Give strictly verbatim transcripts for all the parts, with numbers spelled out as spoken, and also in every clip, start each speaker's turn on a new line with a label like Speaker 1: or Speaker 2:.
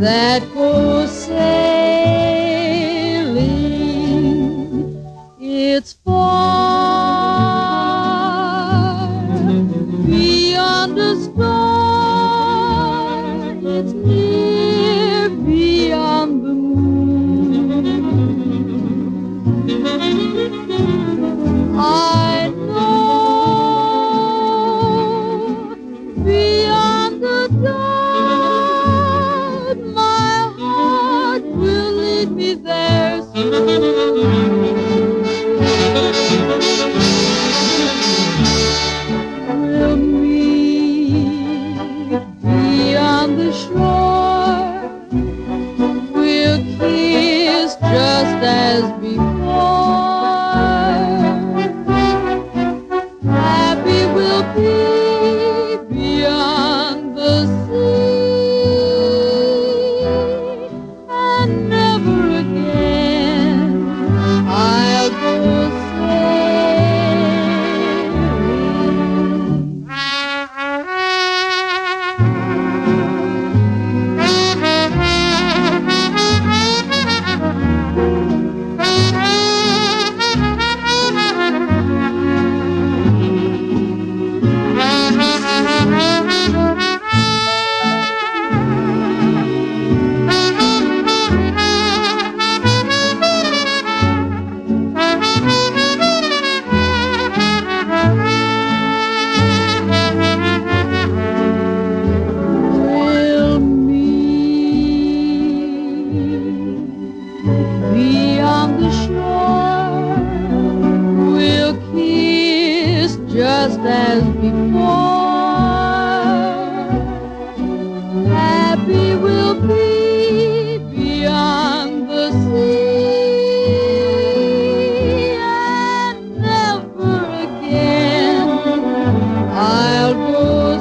Speaker 1: that goes sailing. It's far beyond a star. It's near beyond the moon. I know beyond the dark my heart will lead me there soon. We'll meet beyond the shore. We'll kiss just as before. Happy we'll be beyond the sea, and never again I'll go beyond the shore. We'll kiss just as before. Happy we'll be beyond the sea, and never again I'll go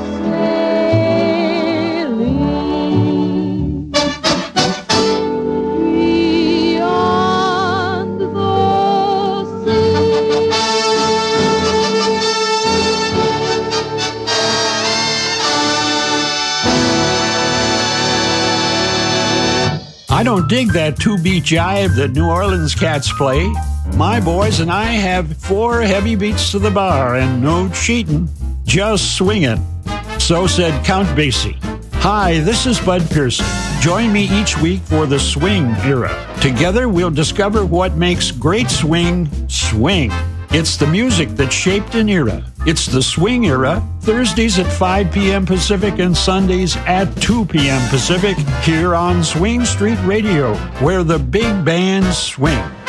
Speaker 2: I don't dig that two-beat jive that New Orleans cats play. My boys and I have four heavy beats to the bar and no cheating, just swinging. So said Count Basie. Hi, this is Bud Pearson. Join me each week for the swing era. Together we'll discover what makes great swing swing. It's the music that shaped an era. It's the swing era, Thursdays at five p.m. Pacific and Sundays at two p.m. Pacific, here on Swing Street Radio, where the big bands swing.